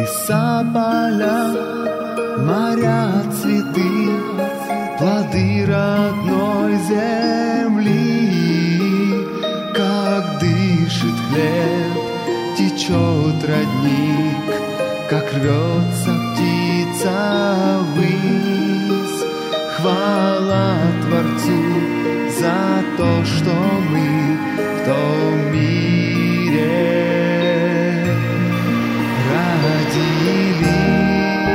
Леса, поля, моря, цветы, плоды родной земли. Как дышит хлеб, течет родник, как рвется птица ввысь. Хвала Творцу за то, что мы в том мире родились.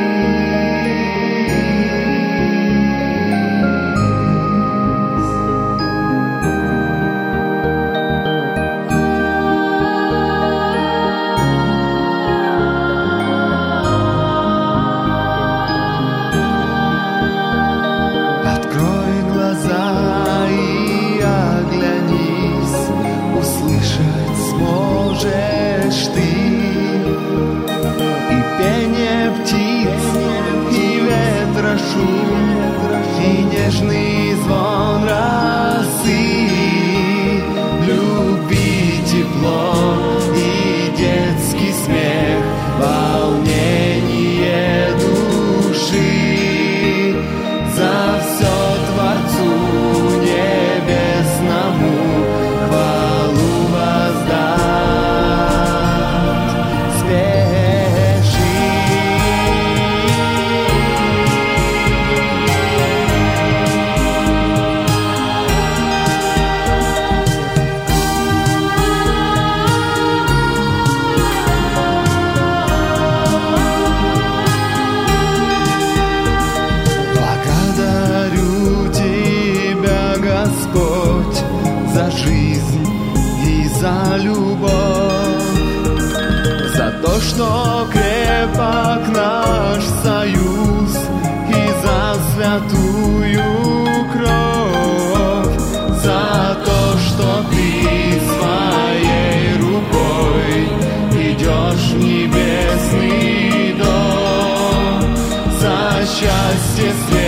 Открой глаза и оглянись, услышать сможешь ты и пение птиц, и ветра шум, и нежный звон росы, любви, тепло и детский смех, волнение души. За все Творцу небесному хвалу воздать спеши. Благодарю Тебя, Господь, за жизнь и за любовь, за то, что крепок наш союз и за святую кровь, за то, что Ты своей рукой идешь в небесный дом, за счастье света